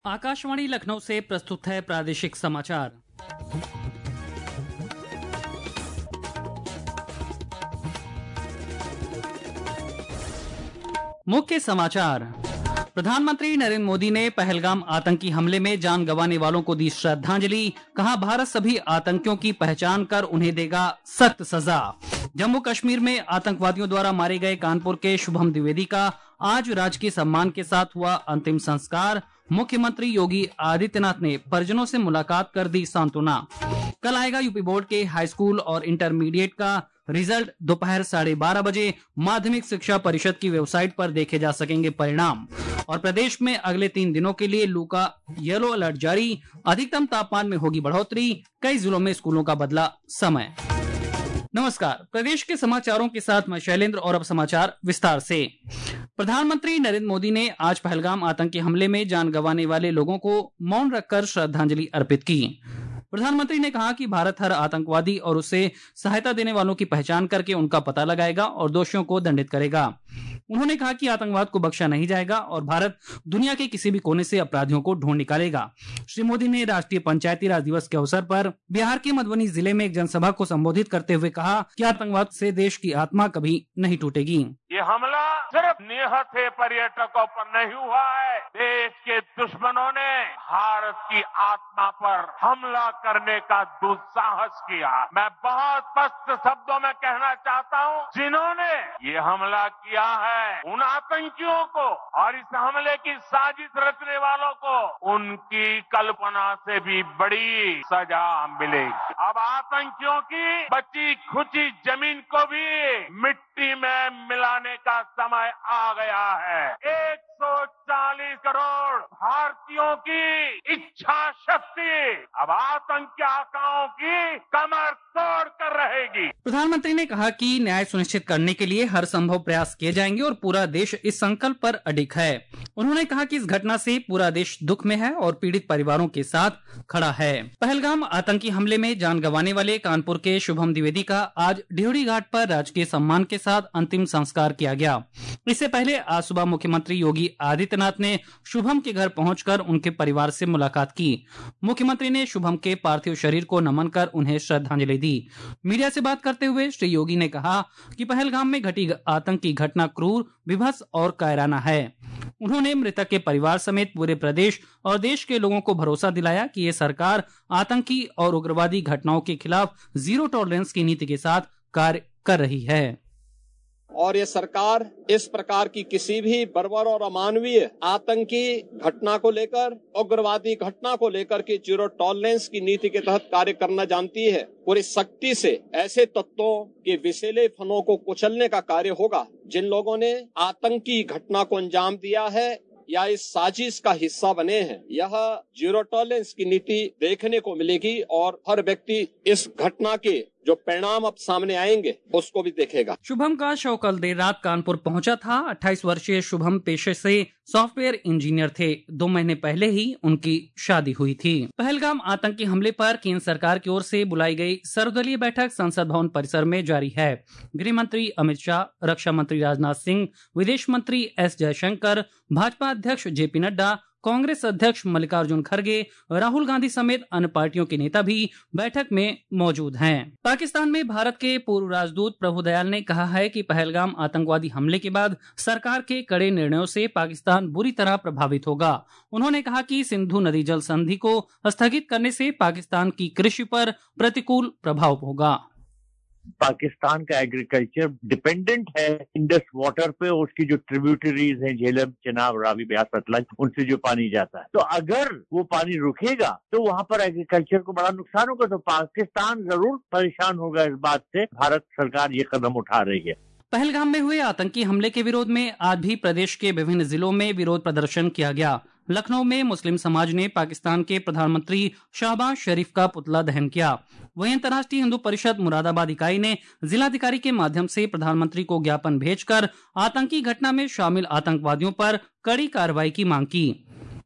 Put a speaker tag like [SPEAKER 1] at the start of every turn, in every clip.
[SPEAKER 1] आकाशवाणी लखनऊ से प्रस्तुत है प्रादेशिक समाचार। मुख्य समाचार। प्रधानमंत्री नरेंद्र मोदी ने पहलगाम आतंकी हमले में जान गंवाने वालों को दी श्रद्धांजलि। कहा, भारत सभी आतंकियों की पहचान कर उन्हें देगा सख्त सजा। जम्मू कश्मीर में आतंकवादियों द्वारा मारे गए कानपुर के शुभम द्विवेदी का आज राजकीय सम्मान के साथ हुआ अंतिम संस्कार। मुख्यमंत्री योगी आदित्यनाथ ने परिजनों से मुलाकात कर दी सांत्वना। कल आएगा यूपी बोर्ड के हाई स्कूल और इंटरमीडिएट का रिजल्ट। दोपहर 12:30 बजे माध्यमिक शिक्षा परिषद की वेबसाइट पर देखे जा सकेंगे परिणाम। और प्रदेश में अगले 3 दिनों के लिए लू का येलो अलर्ट जारी। अधिकतम तापमान में होगी बढ़ोतरी। कई जिलों में स्कूलों का बदला समय। नमस्कार, प्रदेश के समाचारों के साथ मैं शैलेंद्र और अब समाचार विस्तार से। प्रधानमंत्री नरेंद्र मोदी ने आज पहलगाम आतंकी हमले में जान गंवाने वाले लोगों को मौन रखकर श्रद्धांजलि अर्पित की। प्रधानमंत्री ने कहा कि भारत हर आतंकवादी और उसे सहायता देने वालों की पहचान करके उनका पता लगाएगा और दोषियों को दंडित करेगा। उन्होंने कहा कि आतंकवाद को बख्शा नहीं जाएगा और भारत दुनिया के किसी भी कोने से अपराधियों को ढूंढ निकालेगा। श्री मोदी ने राष्ट्रीय पंचायती राज दिवस के अवसर पर बिहार के मधुबनी जिले में एक जनसभा को संबोधित करते हुए कहा कि आतंकवाद से देश की आत्मा कभी नहीं टूटेगी।
[SPEAKER 2] ये हमला सिर्फ निहत्थे पर्यटकों पर नहीं हुआ है, देश के दुश्मनों ने भारत की आत्मा पर हमला करने का दुस्साहस किया। मैं बहुत स्पष्ट शब्दों में कहना चाहता हूँ, जिन्होंने ये हमला किया है उन आतंकियों को और इस हमले की साजिश रचने वालों को उनकी कल्पना से भी बड़ी सजा मिलेगी। अब आतंकियों की बची खुची जमीन को भी मिट्टी में मिलाने का समय आ गया है। 140 करोड़ भारतीयों की इच्छा शक्ति अब आतंकी आकाओं की कमर तोड़ कर रहेगी।
[SPEAKER 1] प्रधानमंत्री ने कहा कि न्याय सुनिश्चित करने के लिए हर संभव प्रयास किए जाएंगे और पूरा देश इस संकल्प पर अडिग है। उन्होंने कहा कि इस घटना से पूरा देश दुख में है और पीड़ित परिवारों के साथ खड़ा है। पहलगाम आतंकी हमले में जान गंवाने वाले कानपुर के शुभम द्विवेदी का आज ड्योढ़ी घाट पर राजकीय सम्मान के साथ अंतिम संस्कार किया गया। इससे पहले आज सुबह मुख्यमंत्री योगी आदित्यनाथ ने शुभम के घर पहुंचकर उनके परिवार से मुलाकात की। मुख्यमंत्री ने शुभम के पार्थिव शरीर को नमन कर उन्हें श्रद्धांजलि दी। मीडिया से बात करते हुए श्री योगी ने कहा कि पहलगाम में घटी आतंकी घटना क्रूर, विभत्स और कायराना है। उन्होंने मृतक के परिवार समेत पूरे प्रदेश और देश के लोगों को भरोसा दिलाया कि ये सरकार आतंकी और उग्रवादी घटनाओं के खिलाफ जीरो टॉलरेंस की नीति के साथ कार्य कर रही है।
[SPEAKER 3] और ये सरकार इस प्रकार की किसी भी बर्बर और अमानवीय आतंकी घटना को लेकर, उग्रवादी घटना को लेकर के जीरो टॉलरेंस की नीति के तहत कार्य करना जानती है। पूरी सख्ती से ऐसे तत्वों के विषैले फनों को कुचलने का कार्य होगा जिन लोगों ने आतंकी घटना को अंजाम दिया है या इस साजिश का हिस्सा बने हैं। यह जीरो टॉलरेंस की नीति देखने को मिलेगी और हर व्यक्ति इस घटना के जो परिणाम अब सामने आएंगे उसको भी देखेगा।
[SPEAKER 1] शुभम का शव कल देर रात कानपुर पहुंचा था। 28 वर्षीय शुभम पेशे से सॉफ्टवेयर इंजीनियर थे। 2 महीने पहले ही उनकी शादी हुई थी। पहलगाम आतंकी हमले पर केंद्र सरकार की ओर से बुलाई गई सर्वदलीय बैठक संसद भवन परिसर में जारी है। गृह मंत्री अमित शाह, रक्षा मंत्री राजनाथ सिंह, विदेश मंत्री एस जयशंकर, भाजपा अध्यक्ष जेपी नड्डा, कांग्रेस अध्यक्ष मल्लिकार्जुन खड़गे, राहुल गांधी समेत अन्य पार्टियों के नेता भी बैठक में मौजूद हैं। पाकिस्तान में भारत के पूर्व राजदूत प्रभु दयाल ने कहा है कि पहलगाम आतंकवादी हमले के बाद सरकार के कड़े निर्णयों से पाकिस्तान बुरी तरह प्रभावित होगा। उन्होंने कहा कि सिंधु नदी जल संधि को स्थगित करने से पाकिस्तान की कृषि पर प्रतिकूल प्रभाव होगा।
[SPEAKER 4] पाकिस्तान का एग्रीकल्चर डिपेंडेंट है इंडस वाटर पे, उसकी जो ट्रिब्यूटरीज हैं, झेलम, चेनाब, रावी, ब्यास, सतलज, उनसे जो पानी जाता है, तो अगर वो पानी रुकेगा तो वहां पर एग्रीकल्चर को बड़ा नुकसान होगा। तो पाकिस्तान जरूर परेशान होगा इस बात से। भारत सरकार ये कदम उठा रही है।
[SPEAKER 1] पहलगाम में हुए आतंकी हमले के विरोध में आज भी प्रदेश के विभिन्न जिलों में विरोध प्रदर्शन किया गया। लखनऊ में मुस्लिम समाज ने पाकिस्तान के प्रधानमंत्री शहबाज शरीफ का पुतला दहन किया। वहीं अंतर्राष्ट्रीय हिंदू परिषद मुरादाबाद इकाई ने जिलाधिकारी के माध्यम से प्रधानमंत्री को ज्ञापन भेजकर आतंकी घटना में शामिल आतंकवादियों पर कड़ी कार्रवाई की मांग की।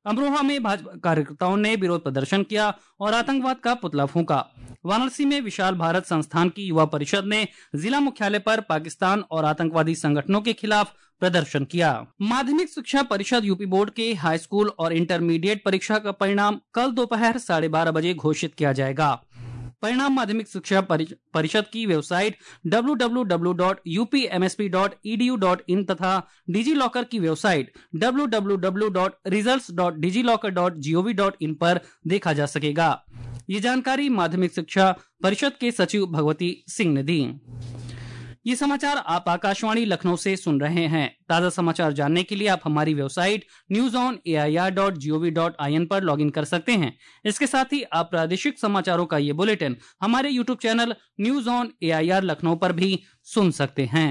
[SPEAKER 1] अमरोहा में भाजपा कार्यकर्ताओं ने विरोध प्रदर्शन किया और आतंकवाद का पुतला फूंका। वाराणसी में विशाल भारत संस्थान की युवा परिषद ने जिला मुख्यालय पर पाकिस्तान और आतंकवादी संगठनों के खिलाफ प्रदर्शन किया। माध्यमिक शिक्षा परिषद यूपी बोर्ड के हाई स्कूल और इंटरमीडिएट परीक्षा का परिणाम कल दोपहर 12:30 बजे घोषित किया जाएगा। परिणाम माध्यमिक शिक्षा परिषद की वेबसाइट www.upmsp.edu.in तथा डिजी लॉकर की वेबसाइट www.results.digilocker.gov.in पर देखा जा सकेगा। ये जानकारी माध्यमिक शिक्षा परिषद के सचिव भगवती सिंह ने दी। ये समाचार आप आकाशवाणी लखनऊ से सुन रहे हैं। ताजा समाचार जानने के लिए आप हमारी वेबसाइट newsonair.gov.in पर लॉगिन कर सकते हैं। इसके साथ ही आप प्रादेशिक समाचारों का ये बुलेटिन हमारे YouTube channel news on AIR Lucknow पर भी सुन सकते हैं।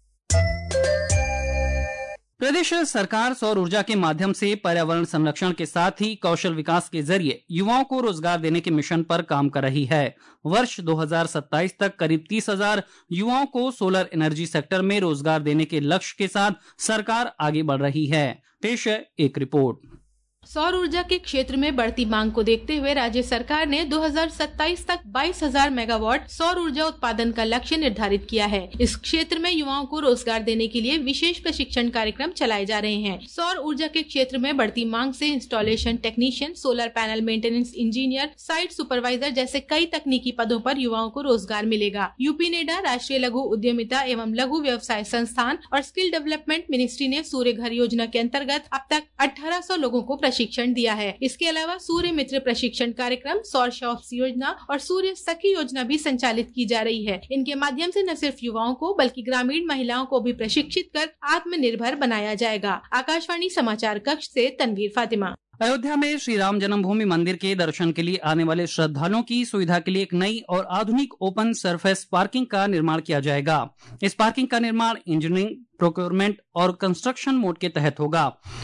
[SPEAKER 1] प्रदेश सरकार सौर ऊर्जा के माध्यम से पर्यावरण संरक्षण के साथ ही कौशल विकास के जरिए युवाओं को रोजगार देने के मिशन पर काम कर रही है। वर्ष 2027 तक करीब 30,000 युवाओं को सोलर एनर्जी सेक्टर में रोजगार देने के लक्ष्य के साथ सरकार आगे बढ़ रही है। पेश है एक रिपोर्ट।
[SPEAKER 5] सौर ऊर्जा के क्षेत्र में बढ़ती मांग को देखते हुए राज्य सरकार ने 2027 तक 22,000 मेगावाट सौर ऊर्जा उत्पादन का लक्ष्य निर्धारित किया है। इस क्षेत्र में युवाओं को रोजगार देने के लिए विशेष प्रशिक्षण कार्यक्रम चलाए जा रहे हैं। सौर ऊर्जा के क्षेत्र में बढ़ती मांग से installation technician, solar panel maintenance engineer, site supervisor जैसे कई तकनीकी पदों पर युवाओं को रोजगार मिलेगा। यूपी नेडा, राष्ट्रीय लघु उद्यमिता एवं लघु व्यवसाय संस्थान और स्किल डेवलपमेंट मिनिस्ट्री ने सूर्य घर योजना के अंतर्गत अब तक 1800 लोगों को प्रशिक्षण दिया है। इसके अलावा सूर्य मित्र प्रशिक्षण कार्यक्रम, सौर शॉप्स योजना और सूर्य सखी योजना भी संचालित की जा रही है। इनके माध्यम से न सिर्फ युवाओं को बल्कि ग्रामीण महिलाओं को भी प्रशिक्षित कर आत्मनिर्भर बनाया जाएगा। आकाशवाणी समाचार कक्ष से तनवीर फातिमा।
[SPEAKER 1] अयोध्या में श्री राम जन्मभूमि मंदिर के दर्शन के लिए आने वाले श्रद्धालुओं की सुविधा के लिए एक नई और आधुनिक ओपन सरफेस पार्किंग का निर्माण किया जाएगा। इस पार्किंग का निर्माण इंजीनियरिंग, प्रोक्योरमेंट और कंस्ट्रक्शन मोड के तहत होगा।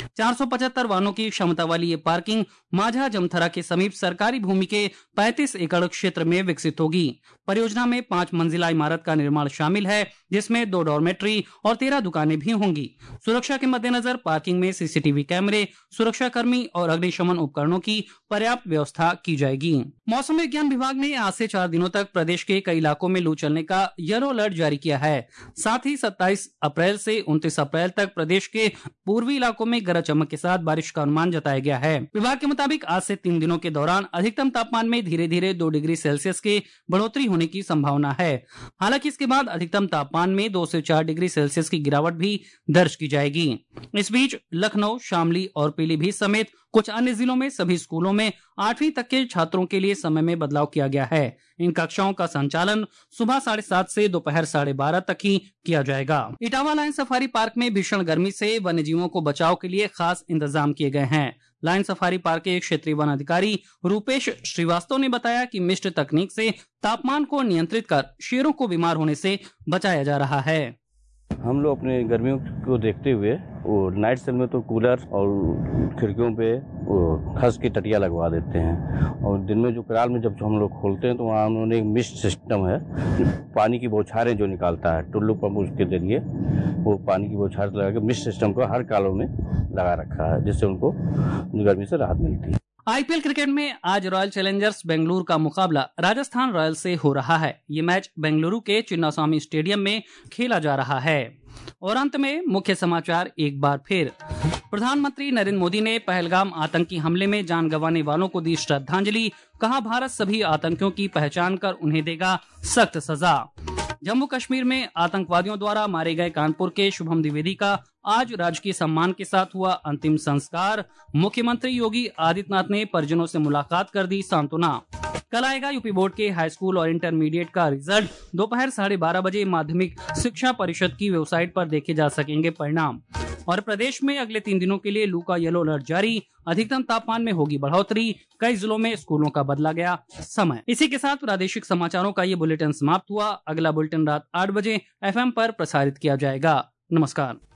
[SPEAKER 1] 475 वाहनों की क्षमता वाली ये पार्किंग माझा जमथरा के समीप सरकारी भूमि के 35 एकड़ क्षेत्र में विकसित होगी। परियोजना में 5 मंजिला इमारत का निर्माण शामिल है, जिसमें 2 डॉर्मेट्री और 13 दुकानें भी होंगी। सुरक्षा के मद्देनजर पार्किंग में सीसीटीवी कैमरे, सुरक्षा कर्मी और अग्निशमन उपकरणों की पर्याप्त व्यवस्था की जाएगी। मौसम विज्ञान विभाग ने आज से 4 दिनों तक प्रदेश के कई इलाकों में लू चलने का येलो अलर्ट जारी किया है। साथ ही 27 अप्रैल से 29 अप्रैल तक प्रदेश के पूर्वी इलाकों में गरज चमक के साथ बारिश का अनुमान जताया गया है। विभाग के मुताबिक आज से 3 दिनों के दौरान अधिकतम तापमान में धीरे धीरे 2 डिग्री सेल्सियस की बढ़ोतरी होने की संभावना है। हालांकि इसके बाद अधिकतम तापमान में 2 से 4 डिग्री सेल्सियस की गिरावट भी दर्ज की जाएगी। इस बीच लखनऊ, शामली और पीलीभीत समेत कुछ अन्य जिलों में सभी स्कूलों में 8वीं तक के छात्रों के लिए समय में बदलाव किया गया है। इन कक्षाओं का संचालन सुबह 7:30 से दोपहर 12:30 तक ही किया जाएगा। इटावा लायन सफारी पार्क में भीषण गर्मी से वन्य जीवों को बचाव के लिए खास इंतजाम किए गए हैं। लायन सफारी पार्क के क्षेत्रीय वन अधिकारी रूपेश श्रीवास्तव ने बताया कि मिस्ट तकनीक से तापमान को नियंत्रित कर शेरों को बीमार होने से बचाया जा रहा है।
[SPEAKER 6] हम लोग अपने गर्मियों को देखते हुए वो नाइट सेल में तो कूलर और खिड़कियों पे वो खस की टटिया लगवा देते हैं, और दिन में जो कराल में जब हम लोग खोलते हैं तो वहाँ उन्होंने एक मिस्ट सिस्टम है, पानी की बौछारें जो निकालता है टुल्लू पंप, उसके जरिए वो पानी की बौछार लगा के मिस्ट सिस्टम को हर कालों में लगा रखा है, जिससे उनको गर्मी से राहत मिलती है।
[SPEAKER 1] आईपीएल क्रिकेट में आज रॉयल चैलेंजर्स बेंगलुरु का मुकाबला राजस्थान रॉयल्स से हो रहा है। ये मैच बेंगलुरु के चिन्नास्वामी स्टेडियम में खेला जा रहा है। और अंत में मुख्य समाचार एक बार फिर। प्रधानमंत्री नरेंद्र मोदी ने पहलगाम आतंकी हमले में जान गंवाने वालों को दी श्रद्धांजलि। कहा, भारत सभी आतंकियों की पहचान कर उन्हें देगा सख्त सजा। जम्मू कश्मीर में आतंकवादियों द्वारा मारे गए कानपुर के शुभम द्विवेदी का आज राजकीय सम्मान के साथ हुआ अंतिम संस्कार। मुख्यमंत्री योगी आदित्यनाथ ने परिजनों से मुलाकात कर दी सांत्वना। कल आएगा यूपी बोर्ड के हाई स्कूल और इंटरमीडिएट का रिजल्ट। दोपहर 12:30 बजे माध्यमिक शिक्षा परिषद की वेबसाइट पर देखे जा सकेंगे परिणाम। और प्रदेश में अगले 3 दिनों के लिए लू का येलो अलर्ट जारी। अधिकतम तापमान में होगी बढ़ोतरी। कई जिलों में स्कूलों का बदला गया समय। इसी के साथ प्रादेशिक समाचारों का ये बुलेटिन समाप्त हुआ। अगला बुलेटिन रात 8 बजे FM पर प्रसारित किया जाएगा। नमस्कार।